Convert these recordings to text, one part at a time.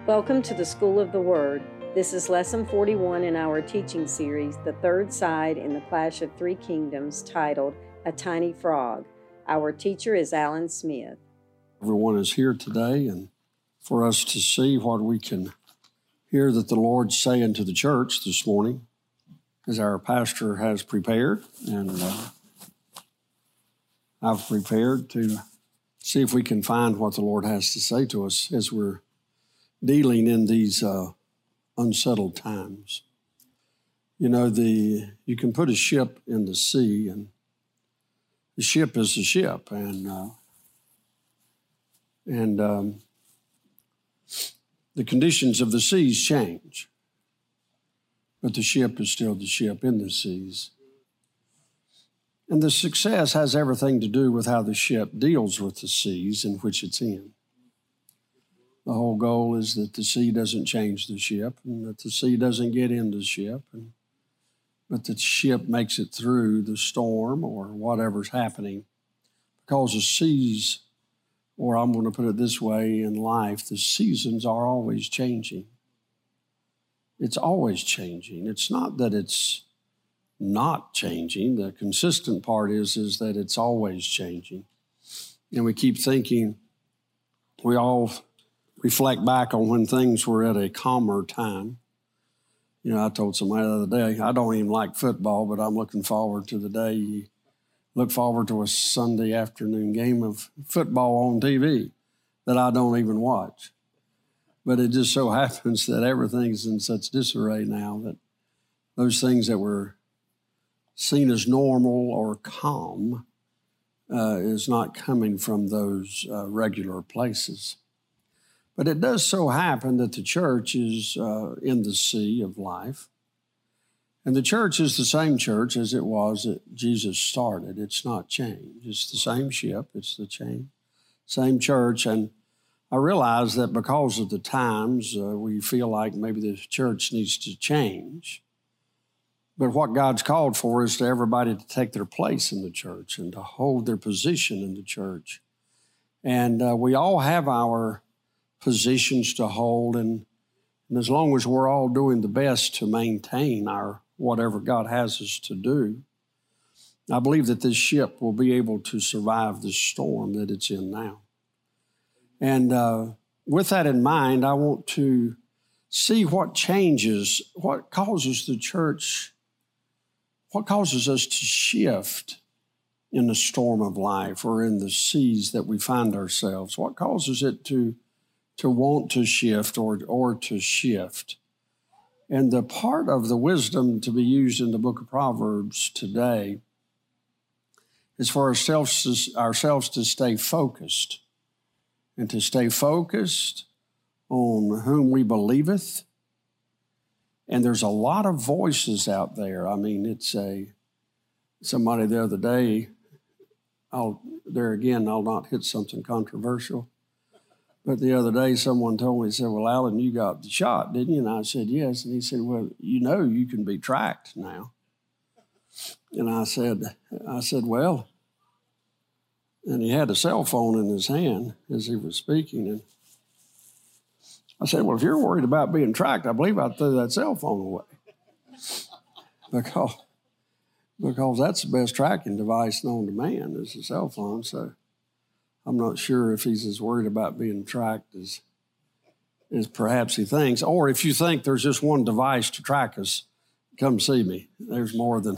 Welcome to the School of the Word. This is Lesson 41 in our teaching series, The Third Side in the Clash of Three Kingdoms, titled A Tiny Frog. Our teacher is Alan Smith. Everyone is here today, and for us to see what we can hear that the Lord's saying to the church this morning, as our pastor has prepared, and I've prepared to see if we can find what the Lord has to say to us as we're dealing in these unsettled times. You know, you can put a ship in the sea, and the ship is a ship, and the conditions of the seas change, but the ship is still the ship in the seas. And the success has everything to do with how the ship deals with the seas in which it's in. The whole goal is that the sea doesn't change the ship, and that the sea doesn't get into the ship, but the ship makes it through the storm or whatever's happening. Because the seas, or I'm going to put it this way, in life, the seasons are always changing. It's always changing. It's not that it's not changing. The consistent part is that it's always changing. And we keep thinking, we all reflect back on when things were at a calmer time. You know, I told somebody the other day, I don't even like football, but I'm looking forward to the day you look forward to a Sunday afternoon game of football on TV that I don't even watch. But it just so happens that everything's in such disarray now that those things that were seen as normal or calm is not coming from those regular places. But it does so happen that the church is in the sea of life. And the church is the same church as it was that Jesus started. It's not changed. It's the same ship. It's the same church. And I realize that because of the times, we feel like maybe the church needs to change. But what God's called for is to everybody to take their place in the church and to hold their position in the church. And we all have our positions to hold, and as long as we're all doing the best to maintain our whatever God has us to do, I believe that this ship will be able to survive the storm that it's in now. And with that in mind, I want to see what changes, what causes the church, what causes us to shift in the storm of life or in the seas that we find ourselves. What causes it to want to shift or to shift. And the part of the wisdom to be used in the book of Proverbs today is for ourselves to stay focused, and to stay focused on whom we believeth. And there's a lot of voices out there. I mean, it's somebody the other day, I'll not hit something controversial. But the other day, someone told me, he said, well, Alan, you got the shot, didn't you? And I said, yes. And he said, well, you know you can be tracked now. And I said, well, and he had a cell phone in his hand as he was speaking. And I said, well, if you're worried about being tracked, I believe I'd throw that cell phone away. Because that's the best tracking device known to man is a cell phone. So I'm not sure if he's as worried about being tracked as perhaps he thinks. Or if you think there's just one device to track us, come see me. There's more than,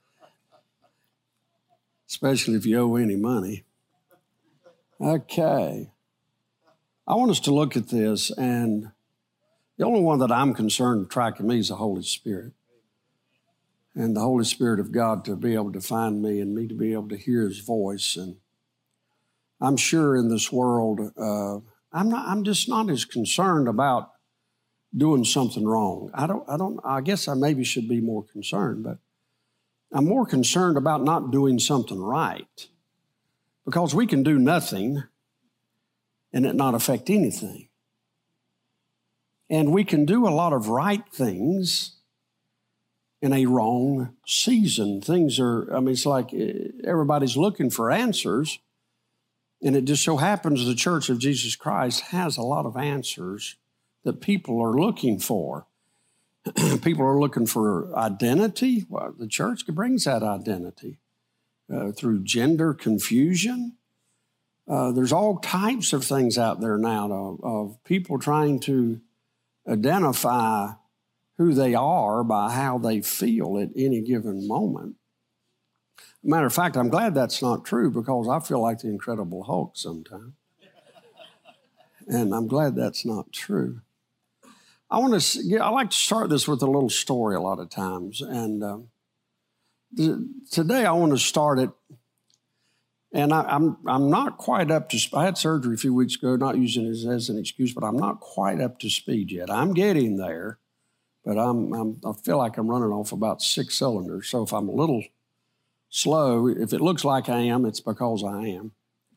especially if you owe any money. Okay. I want us to look at this, and the only one that I'm concerned with tracking me is the Holy Spirit. And the Holy Spirit of God to be able to find me and me to be able to hear his voice. And I'm sure in this world, I'm just not as concerned about doing something wrong. I guess I maybe should be more concerned, but I'm more concerned about not doing something right, because we can do nothing and it not affect anything. And we can do a lot of right things in a wrong season. It's like everybody's looking for answers. And it just so happens the Church of Jesus Christ has a lot of answers that people are looking for. People are looking for identity. Well, the church brings that identity through gender confusion. There's all types of things out there now of people trying to identify who they are by how they feel at any given moment. Matter of fact, I'm glad that's not true because I feel like the Incredible Hulk sometimes. And I'm glad that's not true. I like to start this with a little story a lot of times. And today I want to start it. And I'm not quite up to, I had surgery a few weeks ago, not using it as an excuse, but I'm not quite up to speed yet. I'm getting there, but I feel like I'm running off about 6 cylinders. So if I'm a little slow, if it looks like I am, it's because I am.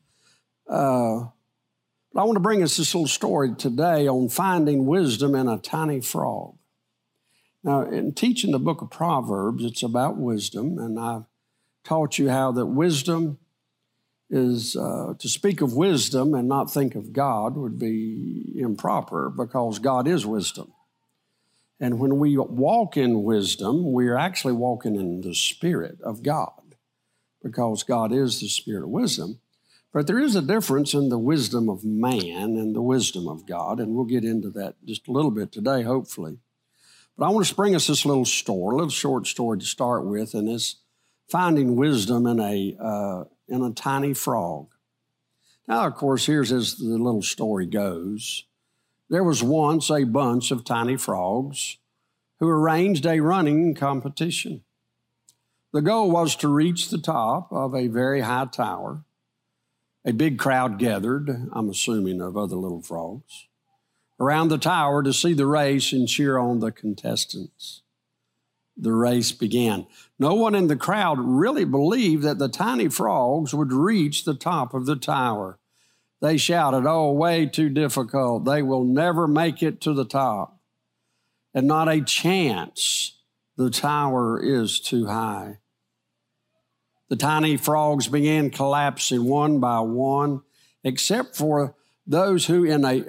But I want to bring us this little story today on finding wisdom in a tiny frog. Now, in teaching the book of Proverbs, it's about wisdom, and I've taught you how that wisdom is, to speak of wisdom and not think of God would be improper because God is wisdom. And when we walk in wisdom, we're actually walking in the Spirit of God because God is the Spirit of wisdom. But there is a difference in the wisdom of man and the wisdom of God, and we'll get into that just a little bit today, hopefully. But I want to bring us this little short story to start with, and it's finding wisdom in a tiny frog. Now, of course, here's as the little story goes. There was once a bunch of tiny frogs who arranged a running competition. The goal was to reach the top of a very high tower. A big crowd gathered, I'm assuming of other little frogs, around the tower to see the race and cheer on the contestants. The race began. No one in the crowd really believed that the tiny frogs would reach the top of the tower. They shouted, "Oh, way too difficult. They will never make it to the top. And not a chance. The tower is too high." The tiny frogs began collapsing one by one, except for those who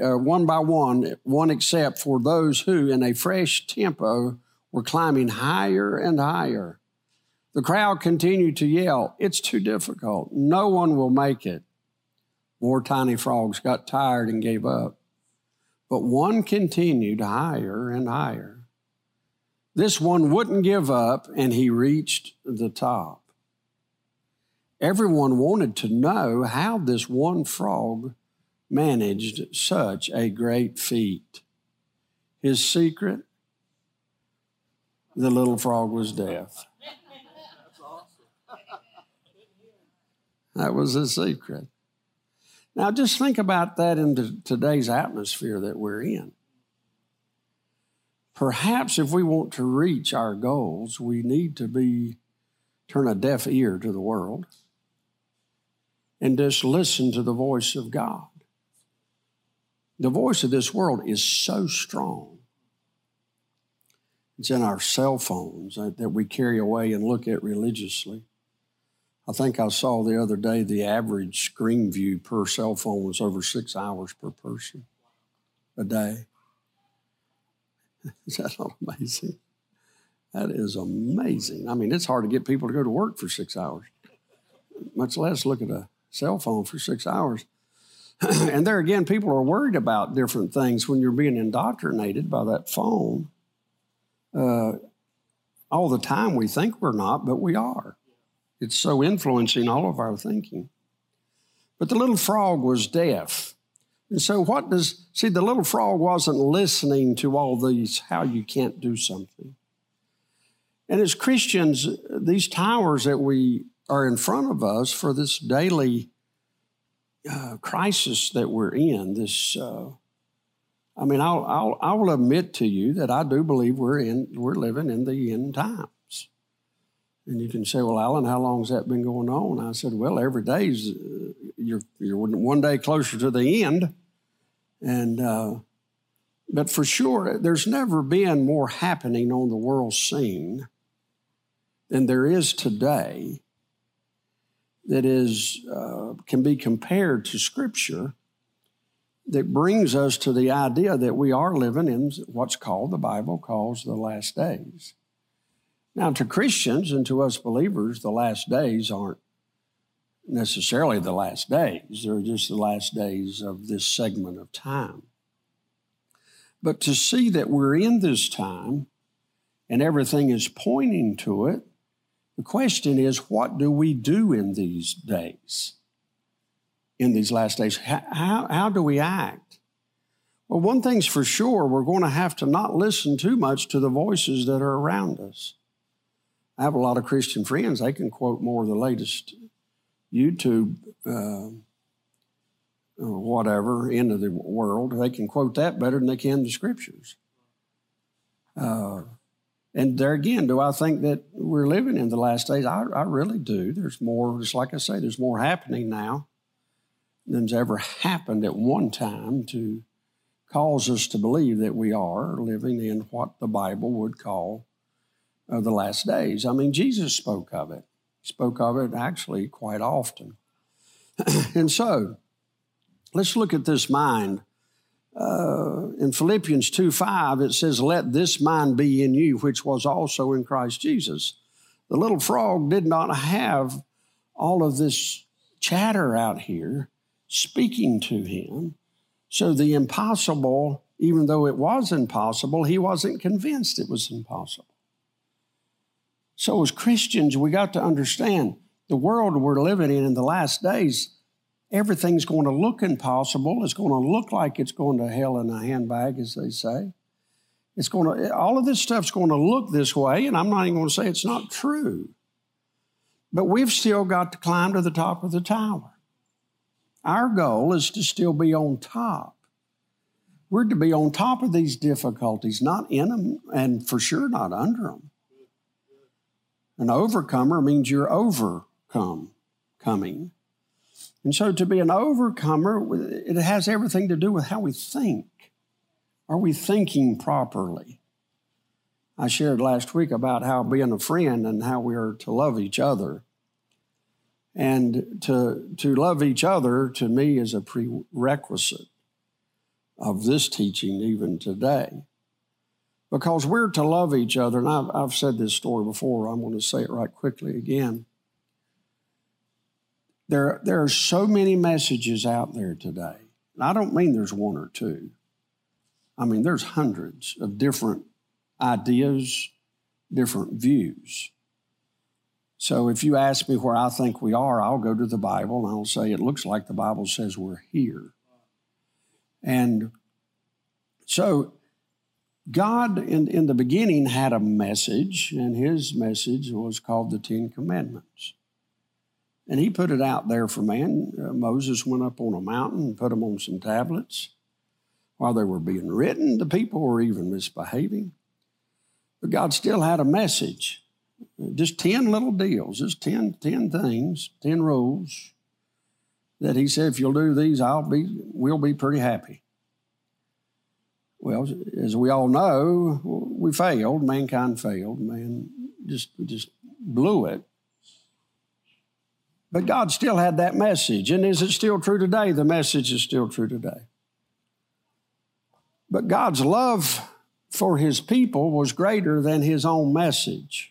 except for those who in a fresh tempo were climbing higher and higher. The crowd continued to yell, "It's too difficult. No one will make it." More tiny frogs got tired and gave up. But one continued higher and higher. This one wouldn't give up, and he reached the top. Everyone wanted to know how this one frog managed such a great feat. His secret? The little frog was deaf. That was his secret. Now just think about that in today's atmosphere that we're in. Perhaps if we want to reach our goals, we need to turn a deaf ear to the world and just listen to the voice of God. The voice of this world is so strong. It's in our cell phones that we carry away and look at religiously. I think I saw the other day the average screen view per cell phone was over 6 hours per person a day. Is that not amazing? That is amazing. I mean, it's hard to get people to go to work for 6 hours, much less look at a cell phone for 6 hours. And there again, people are worried about different things when you're being indoctrinated by that phone. All the time we think we're not, but we are. It's so influencing all of our thinking. But the little frog was deaf. And so the little frog wasn't listening to all these, how you can't do something. And as Christians, these towers that we are in front of us for this daily crisis that we're in, I will admit to you that I do believe we're living in the end times. And you can say, "Well, Alan, how long has that been going on?" I said, "Well, every day you're one day closer to the end." And but for sure, there's never been more happening on the world scene than there is today that can be compared to Scripture that brings us to the idea that we are living in what's called, the Bible calls, the last days. Now, to Christians and to us believers, the last days aren't necessarily the last days. They're just the last days of this segment of time. But to see that we're in this time and everything is pointing to it, the question is, what do we do in these days, in these last days? How do we act? Well, one thing's for sure, we're going to have to not listen too much to the voices that are around us. I have a lot of Christian friends. They can quote more of the latest YouTube or whatever into the world. They can quote that better than they can the Scriptures. And there again, do I think that we're living in the last days? I really do. There's more, just like I say, there's more happening now than's ever happened at one time to cause us to believe that we are living in what the Bible would call the last days. I mean, Jesus spoke of it. He spoke of it actually quite often. And so, let's look at this mind. In Philippians 2:5, it says, "Let this mind be in you, which was also in Christ Jesus." The little frog did not have all of this chatter out here speaking to him. So the impossible, even though it was impossible, he wasn't convinced it was impossible. So as Christians, we got to understand the world we're living in the last days, everything's going to look impossible. It's going to look like it's going to hell in a handbag, as they say. All of this stuff's going to look this way, and I'm not even going to say it's not true. But we've still got to climb to the top of the tower. Our goal is to still be on top. We're to be on top of these difficulties, not in them, and for sure not under them. An overcomer means you're coming. And so to be an overcomer, it has everything to do with how we think. Are we thinking properly? I shared last week about how being a friend and how we are to love each other. And to love each other, to me, is a prerequisite of this teaching even today. Because we're to love each other, and I've said this story before, I'm going to say it right quickly again. There are so many messages out there today. And I don't mean there's one or two. I mean, there's hundreds of different ideas, different views. So if you ask me where I think we are, I'll go to the Bible and I'll say it looks like the Bible says we're here. And so God in the beginning had a message, and his message was called the Ten Commandments. And he put it out there for man. Moses went up on a mountain and put them on some tablets. While they were being written, the people were even misbehaving. But God still had a message. Just 10 little deals, just 10 things, 10 rules that he said, if you'll do these, we'll be pretty happy. Well, as we all know, we failed. Mankind failed. Man just blew it. But God still had that message. And is it still true today? The message is still true today. But God's love for his people was greater than his own message.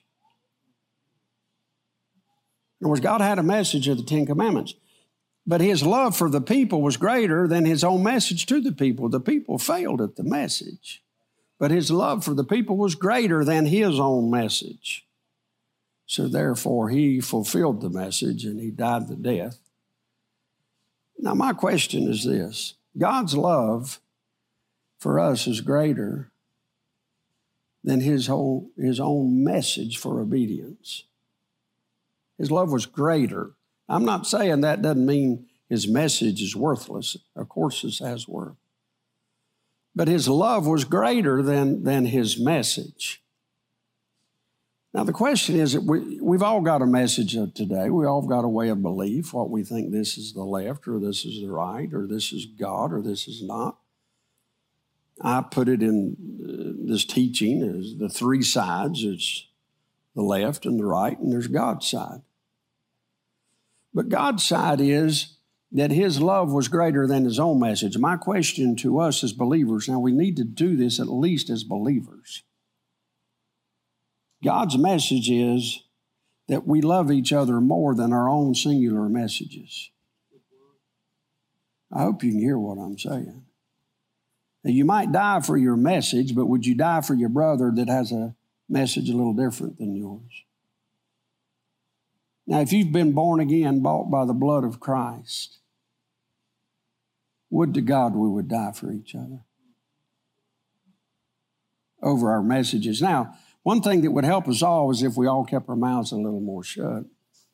In other words, God had a message of the Ten Commandments. But his love for the people was greater than his own message to the people. The people failed at the message. But his love for the people was greater than his own message. So therefore, he fulfilled the message and he died the death. Now, my question is this. God's love for us is greater than his own message for obedience. His love was greater. I'm not saying that doesn't mean his message is worthless. Of course, it has worth. But his love was greater than his message. Now, the question is that we've all got a message of today. We all got a way of belief, what we think this is the left, or this is the right, or this is God, or this is not. I put it in this teaching as the three sides. It's the left and the right, and there's God's side. But God's side is that his love was greater than his own message. My question to us as believers, now we need to do this at least as believers. God's message is that we love each other more than our own singular messages. I hope you can hear what I'm saying. Now, you might die for your message, but would you die for your brother that has a message a little different than yours? Now, if you've been born again, bought by the blood of Christ, would to God we would die for each other over our messages. Now, one thing that would help us all is if we all kept our mouths a little more shut.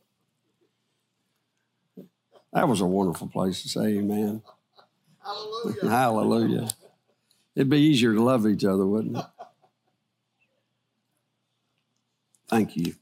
That was a wonderful place to say amen. Hallelujah. Hallelujah. It'd be easier to love each other, wouldn't it? Thank you.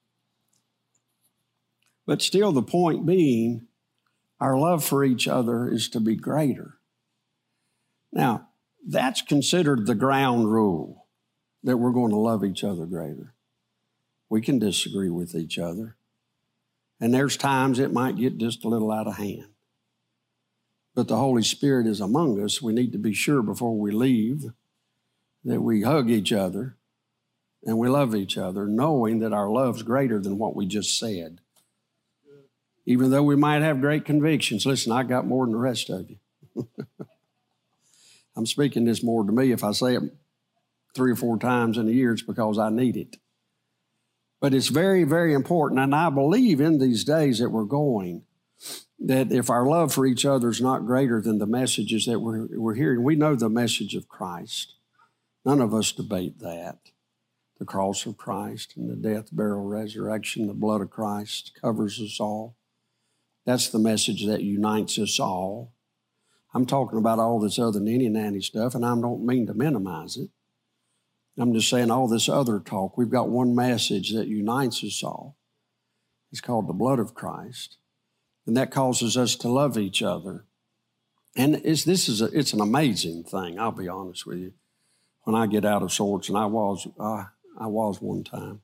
But still, the point being, our love for each other is to be greater. Now, that's considered the ground rule, that we're going to love each other greater. We can disagree with each other. And there's times it might get just a little out of hand. But the Holy Spirit is among us. We need to be sure before we leave that we hug each other and we love each other, knowing that our love's greater than what we just said. Even though we might have great convictions. Listen, I got more than the rest of you. I'm speaking this more to me. If I say it 3 or 4 times in a year, it's because I need it. But it's very, very important. And I believe in these days that we're going, that if our love for each other is not greater than the messages that we're hearing, we know the message of Christ. None of us debate that. The cross of Christ and the death, burial, resurrection, the blood of Christ covers us all. That's the message that unites us all. I'm talking about all this other ninny-nanny stuff, and I don't mean to minimize it. I'm just saying all this other talk. We've got one message that unites us all. It's called the blood of Christ. And that causes us to love each other. And it's an amazing thing, I'll be honest with you. When I get out of sorts, and I was one time.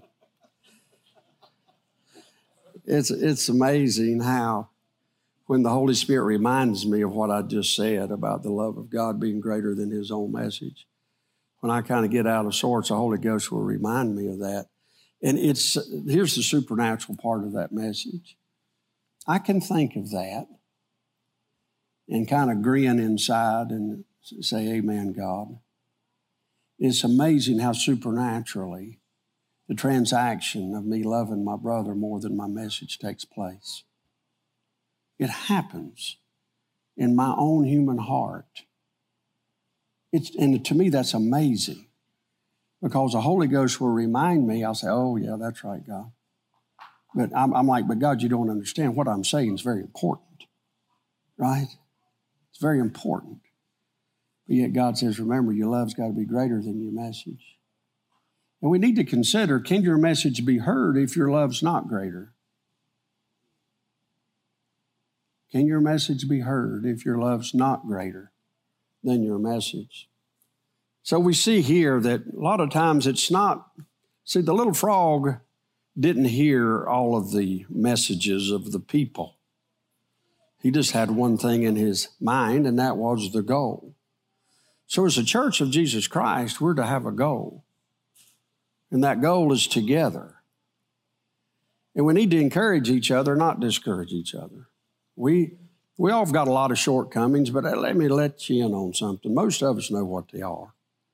It's amazing how when the Holy Spirit reminds me of what I just said about the love of God being greater than his own message, when I kind of get out of sorts, the Holy Ghost will remind me of that. And here's the supernatural part of that message. I can think of that and kind of grin inside and say, amen, God. It's amazing how supernaturally the transaction of me loving my brother more than my message takes place. It happens in my own human heart. And to me, that's amazing because the Holy Ghost will remind me. I'll say, oh, yeah, that's right, God. But I'm like, but God, you don't understand. What I'm saying is very important, right? It's very important. But yet God says, remember, your love's got to be greater than your message. And we need to consider, can your message be heard if your love's not greater? Can your message be heard if your love's not greater than your message? So we see here that a lot of times it's not, see, the little frog didn't hear all of the messages of the people. He just had one thing in his mind, and that was the goal. So as a church of Jesus Christ, we're to have a goal. And that goal is together. And we need to encourage each other, not discourage each other. We all have got a lot of shortcomings, but let me let you in on something. Most of us know what they are.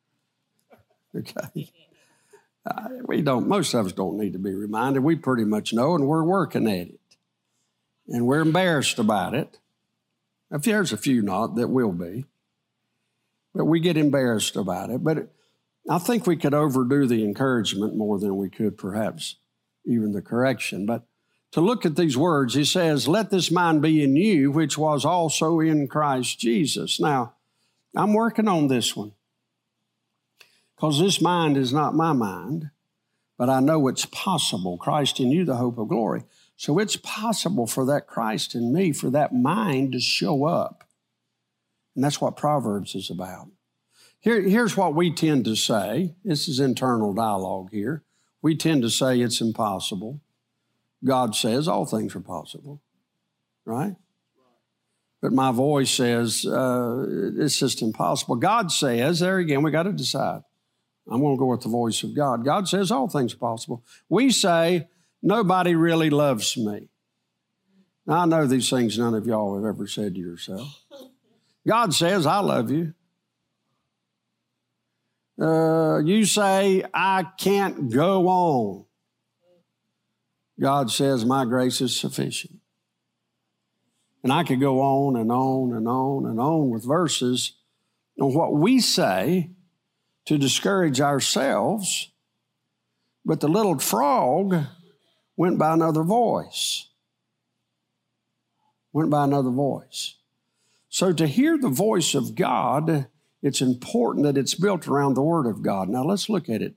Okay? Most of us don't need to be reminded. We pretty much know, and we're working at it. And we're embarrassed about it. If there's a few not, that will be. But we get embarrassed about it. But I think we could overdo the encouragement more than we could perhaps even the correction. But to look at these words, he says, let this mind be in you, which was also in Christ Jesus. Now, I'm working on this one because this mind is not my mind, but I know it's possible. Christ in you, the hope of glory. So it's possible for that Christ in me, for that mind to show up. And that's what Proverbs is about. Here's what we tend to say. This is internal dialogue here. We tend to say it's impossible. God says all things are possible, right? But my voice says, it's just impossible. God says, there again, we got to decide. I'm going to go with the voice of God. God says all things are possible. We say, nobody really loves me. Now, I know these things none of y'all have ever said to yourself. God says, I love you. You say, I can't go on. God says, my grace is sufficient. And I could go on and on and on and on with verses on what we say to discourage ourselves, but the little frog went by another voice. Went by another voice. So to hear the voice of God, it's important that it's built around the Word of God. Now let's look at it.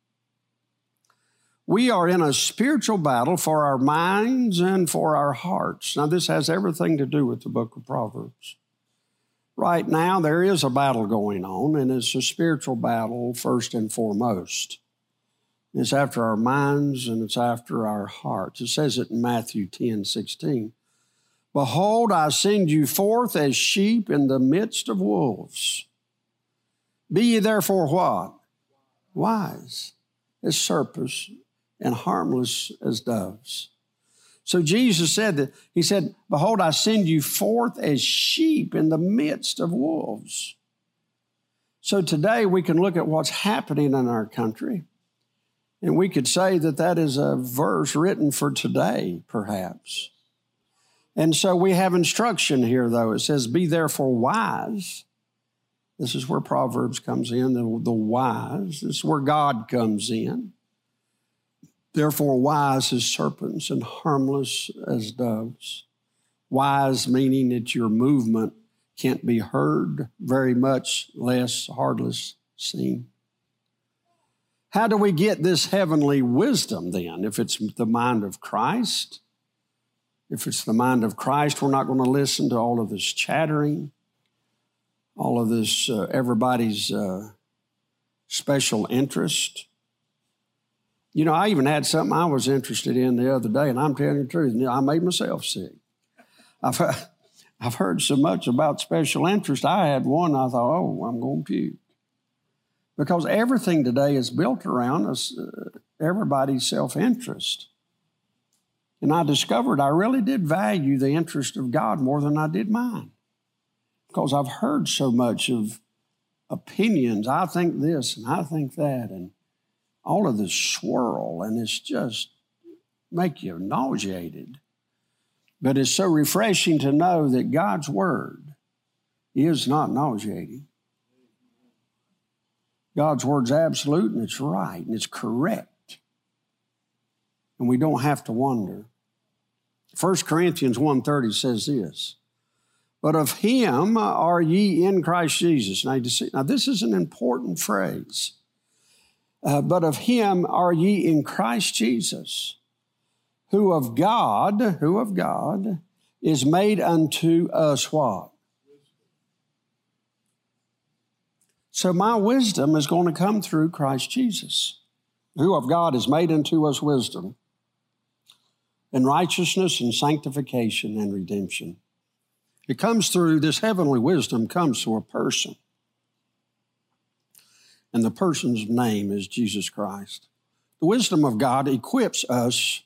We are in a spiritual battle for our minds and for our hearts. Now this has everything to do with the book of Proverbs. Right now there is a battle going on, and it's a spiritual battle first and foremost. It's after our minds and it's after our hearts. It says it in Matthew 10:16. Behold, I send you forth as sheep in the midst of wolves. Be ye therefore what? Wise as serpents and harmless as doves. So Jesus said that, he said, behold, I send you forth as sheep in the midst of wolves. So today we can look at what's happening in our country, and we could say that that is a verse written for today, perhaps. And so we have instruction here, though. It says, be therefore wise. This is where Proverbs comes in, the wise. This is where God comes in. Therefore wise as serpents and harmless as doves. Wise meaning that your movement can't be heard, very much less hardly seen. How do we get this heavenly wisdom then? If it's the mind of Christ, if it's the mind of Christ, we're not going to listen to all of this chattering, all of this everybody's special interest. You know, I even had something I was interested in the other day, and I'm telling you the truth, I made myself sick. I've heard so much about special interest. I had one, I thought, oh, I'm going to puke. Because everything today is built around us, everybody's self-interest. And I discovered I really did value the interest of God more than I did mine. Because I've heard so much of opinions. I think this and I think that, and all of this swirl, and it's just make you nauseated. But it's so refreshing to know that God's Word is not nauseating. God's Word's absolute, and it's right, and it's correct. And we don't have to wonder. 1 Corinthians 1:30 says this, but of him are ye in Christ Jesus. Now this is an important phrase. But of him are ye in Christ Jesus, who of God is made unto us what? So my wisdom is going to come through Christ Jesus, who of God is made unto us wisdom and righteousness and sanctification and redemption. It comes through, this heavenly wisdom comes through a person. And the person's name is Jesus Christ. The wisdom of God equips us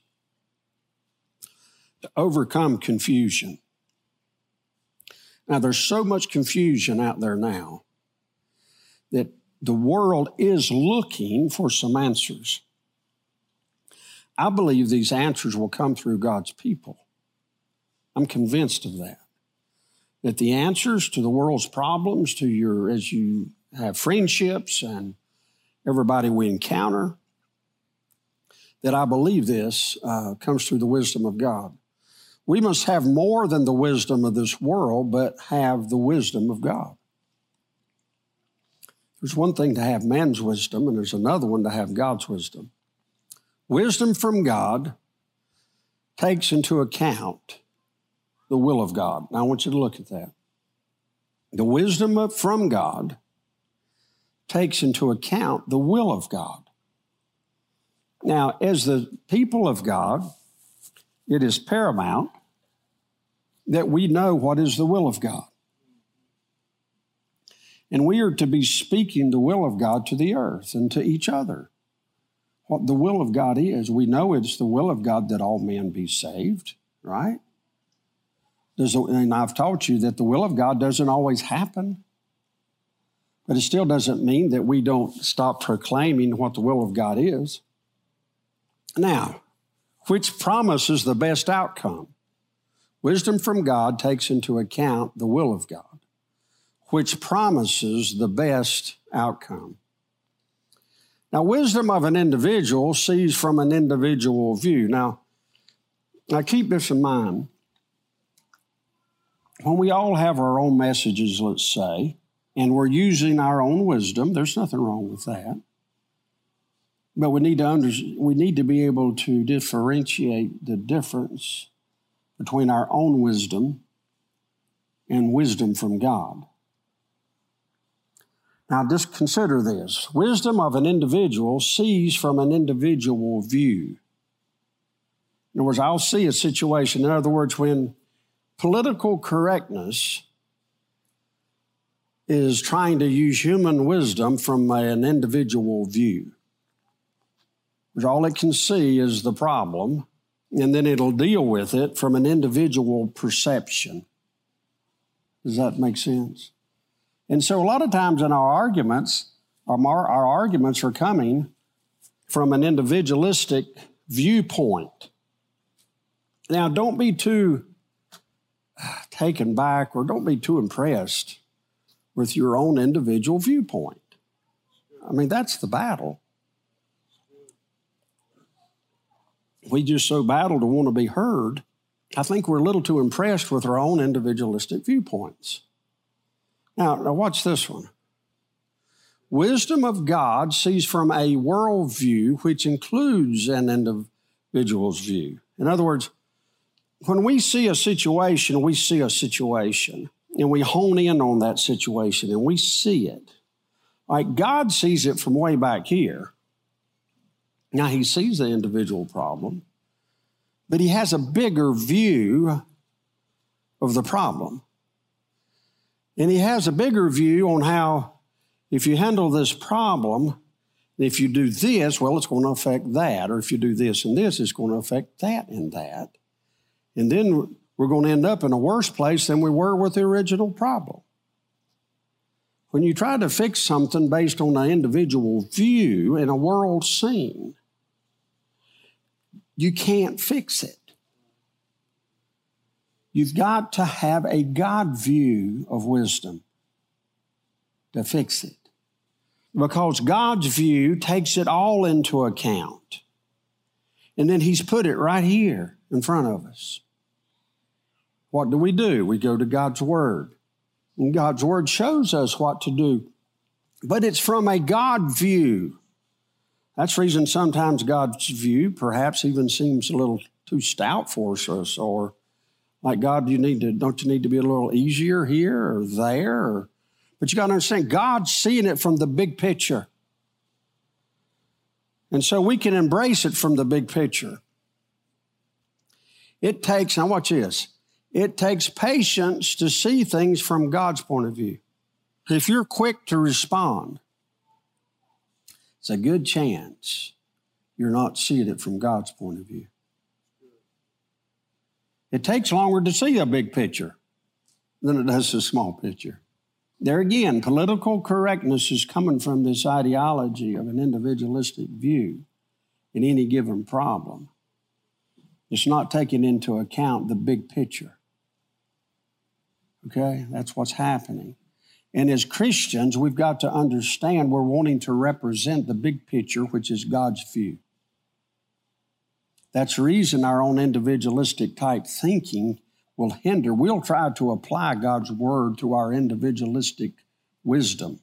to overcome confusion. Now, there's so much confusion out there now that the world is looking for some answers. I believe these answers will come through God's people. I'm convinced of that. That the answers to the world's problems, as you have friendships and everybody we encounter, that I believe this comes through the wisdom of God. We must have more than the wisdom of this world, but have the wisdom of God. There's one thing to have man's wisdom, and there's another one to have God's wisdom. Wisdom from God takes into account the will of God. Now, I want you to look at that. The wisdom from God takes into account the will of God. Now, as the people of God, it is paramount that we know what is the will of God. And we are to be speaking the will of God to the earth and to each other. What the will of God is, we know it's the will of God that all men be saved, right? And I've taught you that the will of God doesn't always happen, but it still doesn't mean that we don't stop proclaiming what the will of God is. Now, which promises the best outcome? Wisdom from God takes into account the will of God, which promises the best outcome. Now, wisdom of an individual sees from an individual view. Now keep this in mind. When we all have our own messages, let's say, and we're using our own wisdom, there's nothing wrong with that. But we need to be able to differentiate the difference between our own wisdom and wisdom from God. Now, just consider this. Wisdom of an individual sees from an individual view. In other words, I'll see a situation. In other words, when political correctness is trying to use human wisdom from an individual view, which all it can see is the problem, and then it'll deal with it from an individual perception. Does that make sense? And so a lot of times in our arguments, our arguments are coming from an individualistic viewpoint. Now, don't be too taken back or don't be too impressed with your own individual viewpoint. I mean, that's the battle. We just so battle to want to be heard. I think we're a little too impressed with our own individualistic viewpoints. Now watch this one. Wisdom of God sees from a worldview which includes an individual's view. In other words, when we see a situation, and we hone in on that situation and we see it. Like God sees it from way back here. Now, he sees the individual problem, but he has a bigger view of the problem. And he has a bigger view on how, if you handle this problem, if you do this, well, it's going to affect that. Or if you do this and this, it's going to affect that and that. And then we're going to end up in a worse place than we were with the original problem. When you try to fix something based on an individual view in a world scene, you can't fix it. You've got to have a God view of wisdom to fix it. Because God's view takes it all into account. And then he's put it right here in front of us. What do? We go to God's Word. And God's Word shows us what to do. But it's from a God view. That's the reason sometimes God's view perhaps even seems a little too stout for us, or like, God, don't you need to be a little easier here or there? But you got to understand, God's seeing it from the big picture. And so we can embrace it from the big picture. Now watch this. It takes patience to see things from God's point of view. If you're quick to respond, it's a good chance you're not seeing it from God's point of view. It takes longer to see a big picture than it does a small picture. There again, political correctness is coming from this ideology of an individualistic view in any given problem. It's not taking into account the big picture. Okay? That's what's happening. And as Christians, we've got to understand we're wanting to represent the big picture, which is God's view. That's the reason our own individualistic type thinking will hinder. We'll try to apply God's Word to our individualistic wisdom.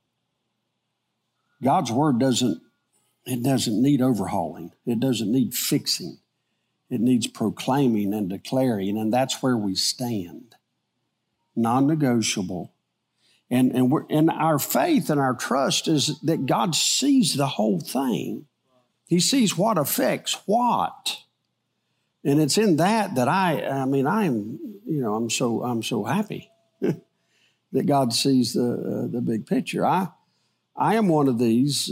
God's Word doesn't need overhauling. It doesn't need fixing. It needs proclaiming and declaring, and that's where we stand. Non-negotiable. And our faith and our trust is that God sees the whole thing. He sees what affects what. And it's in that I am, I'm so happy that God sees the big picture. I am one of these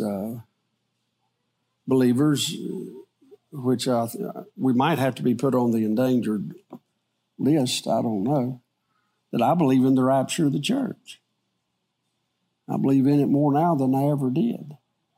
believers, which we might have to be put on the endangered list, I don't know, that I believe in the rapture of the church. I believe in it more now than I ever did.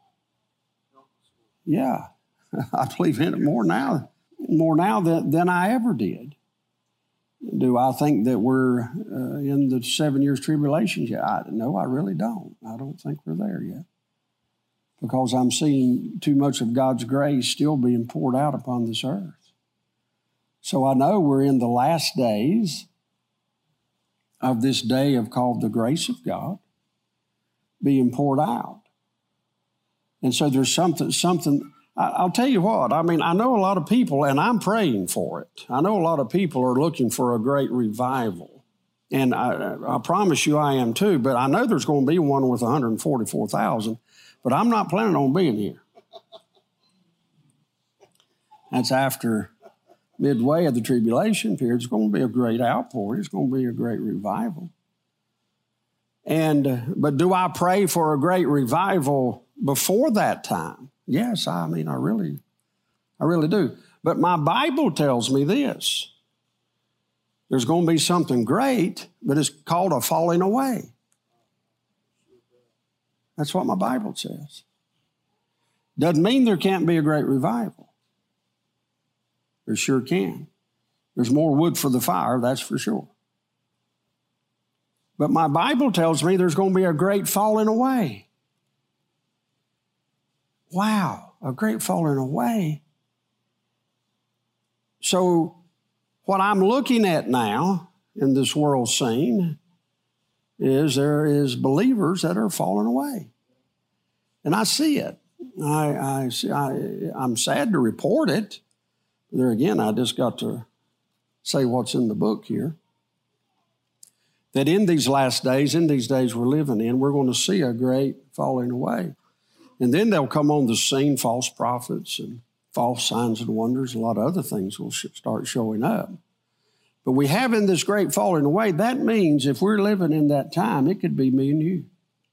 Yeah, I believe in it more now than I ever did. Do I think that we're in the 7 years tribulation yet? No, I really don't. I don't think we're there yet. Because I'm seeing too much of God's grace still being poured out upon this earth. So I know we're in the last days of this day called the grace of God being poured out. And so there's something, I'll tell you what, I know a lot of people, and I'm praying for it. I know a lot of people are looking for a great revival. And I promise you I am too, but I know there's going to be one with 144,000, but I'm not planning on being here. That's after midway of the tribulation period. It's going to be a great outpouring. It's going to be a great revival. But do I pray for a great revival before that time? Yes, I really do. But my Bible tells me this. There's going to be something great, but it's called a falling away. That's what my Bible says. Doesn't mean there can't be a great revival. There sure can. There's more wood for the fire, that's for sure. But my Bible tells me there's going to be a great falling away. Wow, a great falling away. So what I'm looking at now in this world scene is there is believers that are falling away. And I see it. I'm sad to report it. There again, I just got to say what's in the book here. That in these last days, in these days we're living in, we're going to see a great falling away. And then they'll come on the scene, false prophets and false signs and wonders. A lot of other things will start showing up. But we have in this great falling away, that means if we're living in that time, it could be me and you.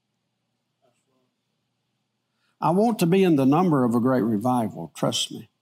I want to be in the number of a great revival, trust me.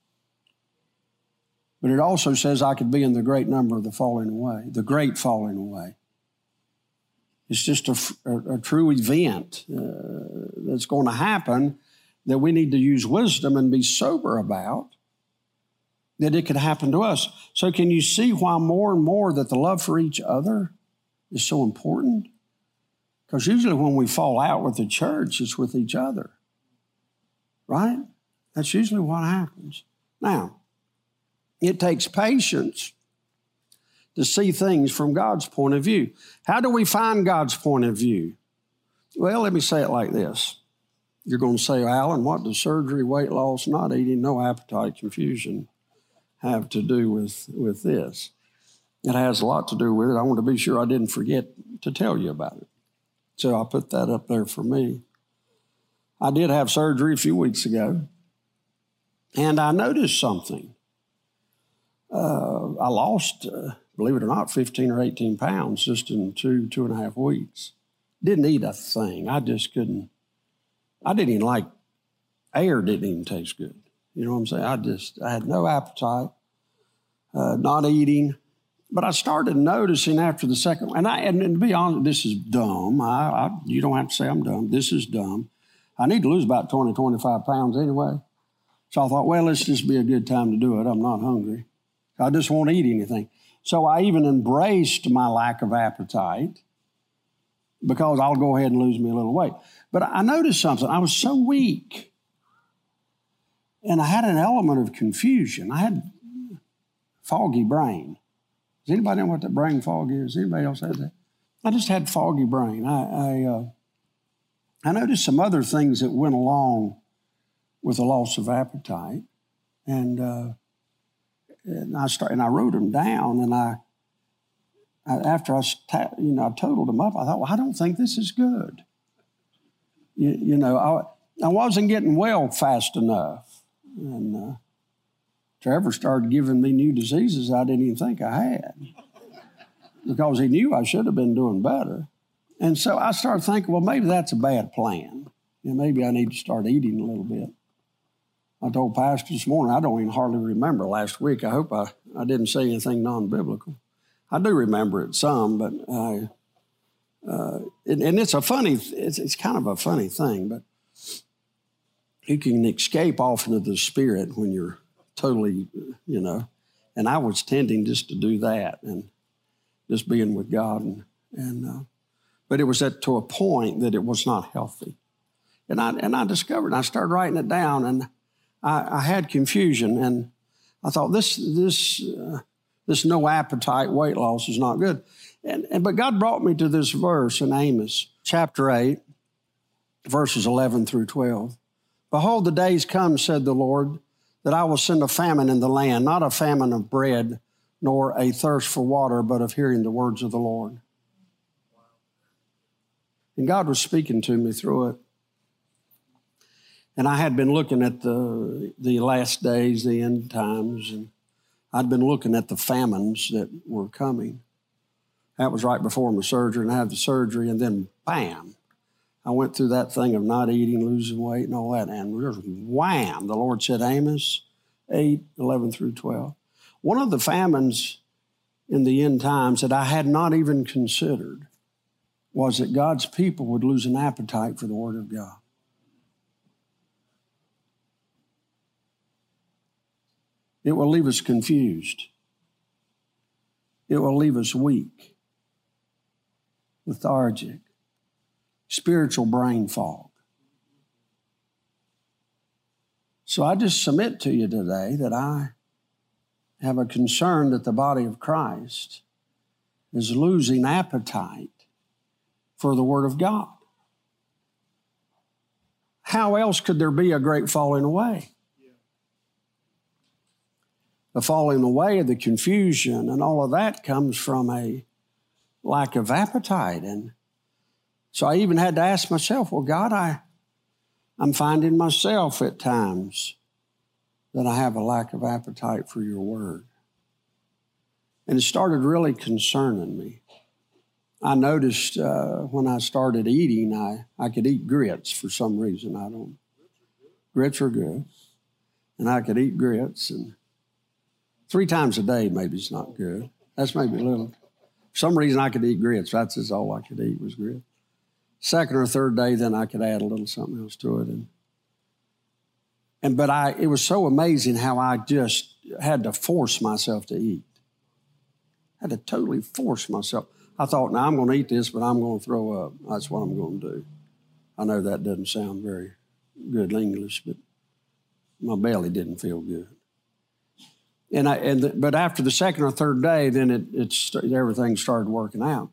But it also says I could be in the great number of the falling away, the great falling away. It's just a true event that's going to happen that we need to use wisdom and be sober about, that it could happen to us. So can you see why more and more that the love for each other is so important? Because usually when we fall out with the church, it's with each other, right? That's usually what happens. Now, it takes patience to see things from God's point of view. How do we find God's point of view? Well, let me say it like this. You're going to say, Alan, what does surgery, weight loss, not eating, no appetite, confusion have to do with this? It has a lot to do with it. I want to be sure I didn't forget to tell you about it. So I'll put that up there for me. I did have surgery a few weeks ago, and I noticed something. I lost, believe it or not, 15 or 18 pounds just in 2.5 weeks. Didn't eat a thing. I just couldn't. I didn't even like, air didn't even taste good. You know what I'm saying? I had no appetite, not eating. But I started noticing after the second one, and to be honest, this is dumb. You don't have to say I'm dumb. This is dumb. I need to lose about 20, 25 pounds anyway. So I thought, well, let's just be a good time to do it. I'm not hungry. I just won't eat anything. So I even embraced my lack of appetite because I'll go ahead and lose me a little weight. But I noticed something. I was so weak. And I had an element of confusion. I had foggy brain. Does anybody know what that brain fog is? Anybody else have that? I just had foggy brain. I noticed some other things that went along with the loss of appetite. And I wrote them down, and after I totaled them up, I thought, well, I don't think this is good. I wasn't getting well fast enough, and Trevor started giving me new diseases I didn't even think I had because he knew I should have been doing better. And so I started thinking, well, maybe that's a bad plan. And maybe I need to start eating a little bit. I told Pastor this morning, I don't even hardly remember last week. I hope I didn't say anything non-biblical. I do remember it some, but and it's a funny, it's kind of a funny thing, but you can escape off into the Spirit when you're totally, and I was tending just to do that and just being with God. But it was to a point that it was not healthy. And I discovered, and I started writing it down, and I had confusion, and I thought this no appetite weight loss is not good. But God brought me to this verse in Amos chapter 8, verses 11 through 12. Behold, the days come, said the Lord, that I will send a famine in the land, not a famine of bread, nor a thirst for water, but of hearing the words of the Lord. And God was speaking to me through it. And I had been looking at the last days, the end times, and I'd been looking at the famines that were coming. That was right before my surgery, and I had the surgery, and then bam, I went through that thing of not eating, losing weight, and all that, and just wham, the Lord said, Amos 8, 11 through 12. One of the famines in the end times that I had not even considered was that God's people would lose an appetite for the Word of God. It will leave us confused. It will leave us weak, lethargic, spiritual brain fog. So I just submit to you today that I have a concern that the body of Christ is losing appetite for the Word of God. How else could there be a great falling away? The falling away, the confusion, and all of that comes from a lack of appetite. And so I even had to ask myself, well, God, I'm finding myself at times that I have a lack of appetite for your word. And it started really concerning me. I noticed when I started eating, I could eat grits for some reason. Grits are good. And I could eat grits, and 3 times a day maybe it's not good. That's maybe a little. For some reason I could eat grits. That's just all I could eat was grits. Second or third day, then I could add a little something else to it. But it was so amazing how I just had to force myself to eat. I had to totally force myself. I thought, now I'm going to eat this, but I'm going to throw up. That's what I'm going to do. I know that doesn't sound very good English, but my belly didn't feel good. But after the second or third day, then everything started working out.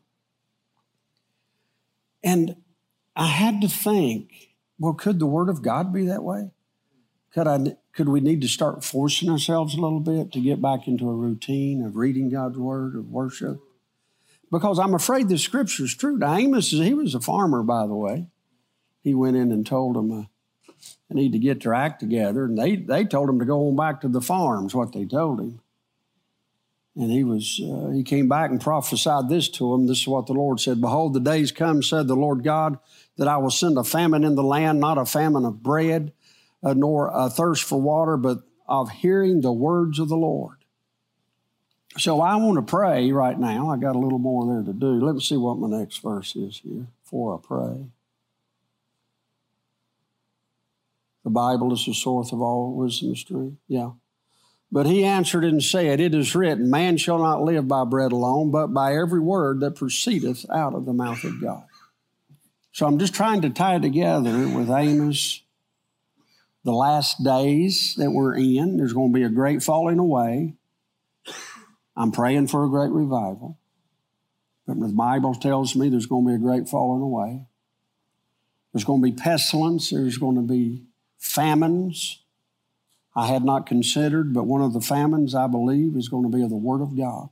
And I had to think, well, could the Word of God be that way? Could we need to start forcing ourselves a little bit to get back into a routine of reading God's Word, of worship? Because I'm afraid the Scripture is true. Now, Amos, he was a farmer, by the way. He went in and told them, they need to get their act together. And they told him to go on back to the farms, what they told him. And he came back and prophesied this to him. This is what the Lord said. Behold, the days come, said the Lord God, that I will send a famine in the land, not a famine of bread, nor a thirst for water, but of hearing the words of the Lord. So I want to pray right now. I got a little more there to do. Let me see what my next verse is here before I pray. The Bible is the source of all wisdom and strength. Yeah. But he answered and said, it is written, man shall not live by bread alone, but by every word that proceedeth out of the mouth of God. So I'm just trying to tie together with Amos, the last days that we're in. There's going to be a great falling away. I'm praying for a great revival. But the Bible tells me there's going to be a great falling away. There's going to be pestilence. There's going to be famines I had not considered, but one of the famines, I believe, is going to be of the Word of God.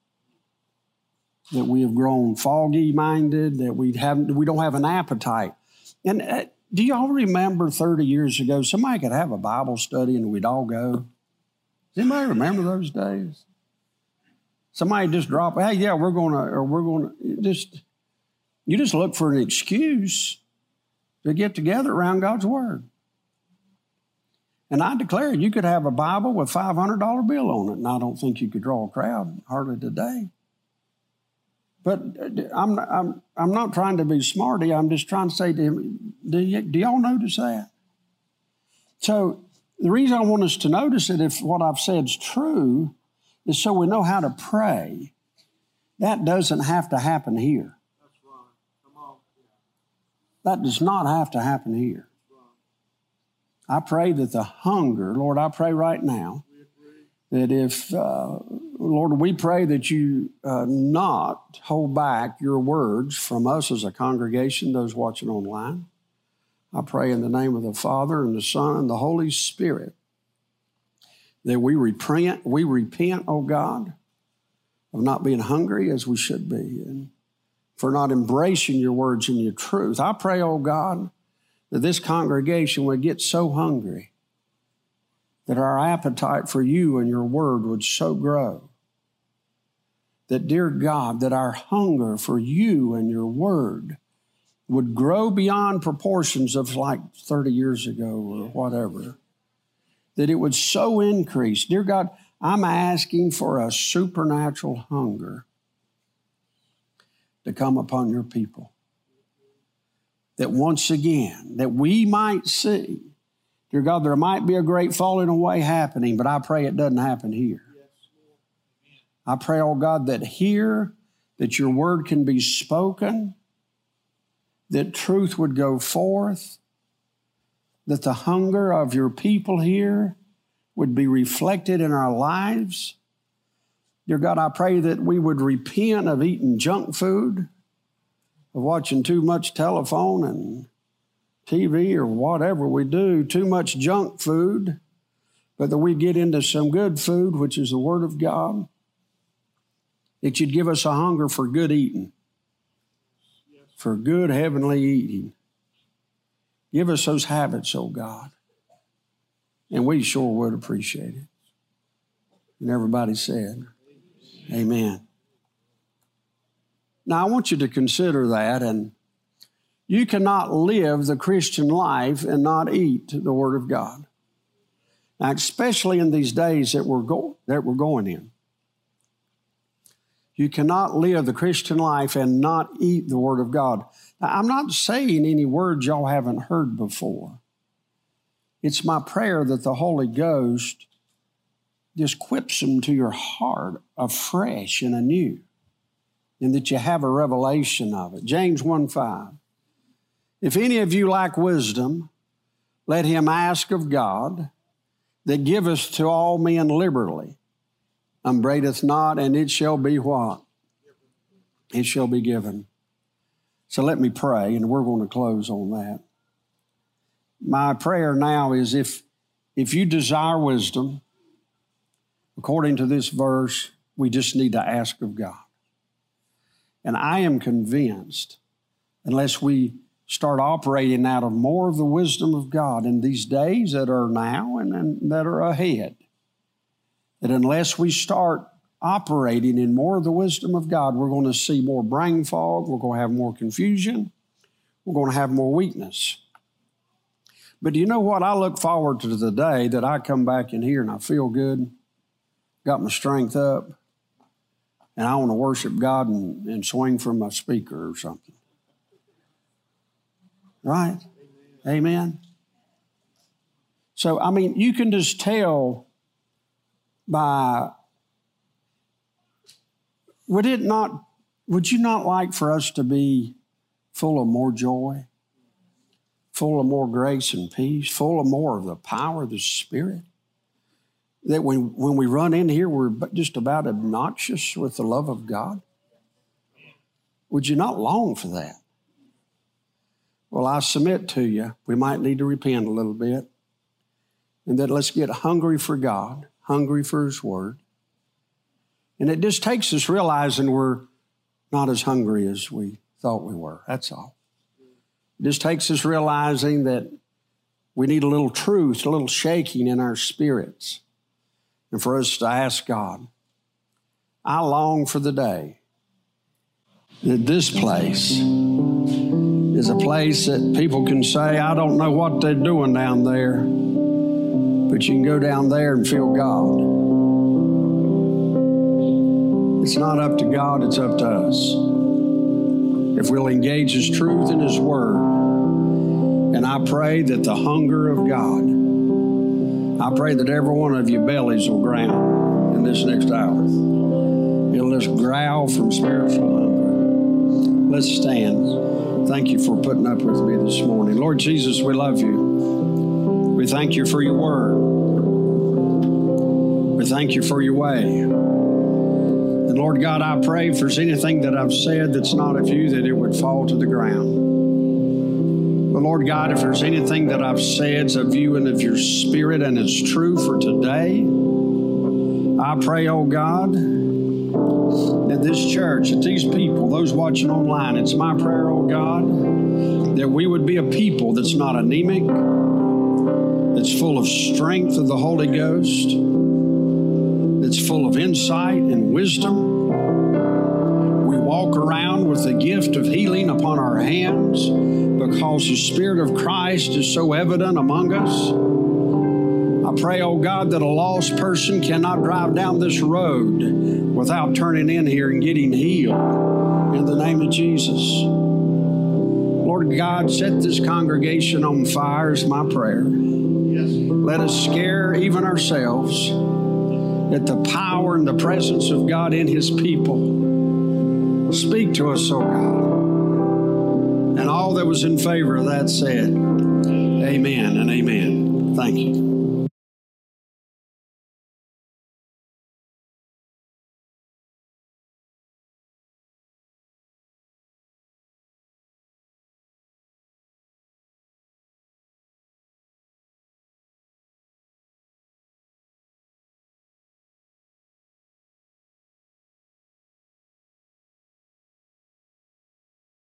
That we have grown foggy-minded, that we don't have an appetite. And do y'all remember 30 years ago, somebody could have a Bible study and we'd all go? Does Does anybody remember those days? Somebody just drop, hey, yeah, you just look for an excuse to get together around God's Word. And I declare you could have a Bible with a $500 bill on it, and I don't think you could draw a crowd, hardly today. But I'm not trying to be smarty. I'm just trying to say to him, do y'all notice that? So the reason I want us to notice it, if what I've said is true, is so we know how to pray. That doesn't have to happen here. That's right. Come on. That does not have to happen here. I pray that the hunger, Lord, I pray right now that if, Lord, we pray that you not hold back your words from us as a congregation, those watching online. I pray in the name of the Father and the Son and the Holy Spirit that we repent, oh God, of not being hungry as we should be and for not embracing your words and your truth. I pray, oh God, that this congregation would get so hungry that our appetite for you and your word would so grow. That, dear God, that our hunger for you and your word would grow beyond proportions of like 30 years ago or whatever. That it would so increase. Dear God, I'm asking for a supernatural hunger to come upon your people. That once again, that we might see, dear God, there might be a great falling away happening, but I pray it doesn't happen here. I pray, oh God, that here, that your word can be spoken, that truth would go forth, that the hunger of your people here would be reflected in our lives. Dear God, I pray that we would repent of eating junk food, of watching too much telephone and TV or whatever we do, too much junk food, but that we get into some good food, which is the Word of God, that you'd give us a hunger for good eating, for good heavenly eating. Give us those habits, oh God, and we sure would appreciate it. And everybody said, amen. Now, I want you to consider that, and you cannot live the Christian life and not eat the Word of God. Now, especially in these days that we're going in. You cannot live the Christian life and not eat the Word of God. Now, I'm not saying any words y'all haven't heard before. It's my prayer that the Holy Ghost just quips them to your heart afresh and anew, and that you have a revelation of it. James 1:5. If any of you lack wisdom, let him ask of God, that giveth to all men liberally, upbraideth not, and it shall be what? It shall be given. So let me pray, and we're going to close on that. My prayer now is if you desire wisdom, according to this verse, we just need to ask of God. And I am convinced, unless we start operating out of more of the wisdom of God in these days that are now and that are ahead, that unless we start operating in more of the wisdom of God, we're going to see more brain fog, we're going to have more confusion, we're going to have more weakness. But do you know what? I look forward to the day that I come back in here and I feel good, got my strength up, and I want to worship God and swing from my speaker or something. Right? Amen. So, I mean, you can just tell by, would you not like for us to be full of more joy, full of more grace and peace, full of more of the power of the Spirit? That when we run in here, we're just about obnoxious with the love of God? Would you not long for that? Well, I submit to you, we might need to repent a little bit, and that let's get hungry for God, hungry for His Word. And it just takes us realizing we're not as hungry as we thought we were. That's all. It just takes us realizing that we need a little truth, a little shaking in our spirits. and for us to ask God. I long for the day that this place is a place that people can say, I don't know what they're doing down there, but you can go down there and feel God. It's not up to God, it's up to us. If we'll engage His truth and His word. And I pray that the hunger of God, I pray that every one of your bellies will growl in this next hour. It'll just growl from spiritual hunger. Let's stand. Thank you for putting up with me this morning. Lord Jesus, we love you. We thank you for your word. We thank you for your way. And Lord God, I pray if there's anything that I've said that's not of you, that it would fall to the ground. But Lord God, if there's anything that I've said of you and of your spirit and it's true for today, I pray, oh God, that this church, that these people, those watching online, it's my prayer, oh God, that we would be a people that's not anemic, that's full of strength of the Holy Ghost, that's full of insight and wisdom. We walk around with the gift of healing upon our hands because the Spirit of Christ is so evident among us. I pray, oh God, that a lost person cannot drive down this road without turning in here and getting healed in the name of Jesus. Lord God, set this congregation on fire is my prayer. Let us scare even ourselves at the power and the presence of God in His people. Speak to us, oh God. And all that was in favor of that said, amen and amen. Thank you.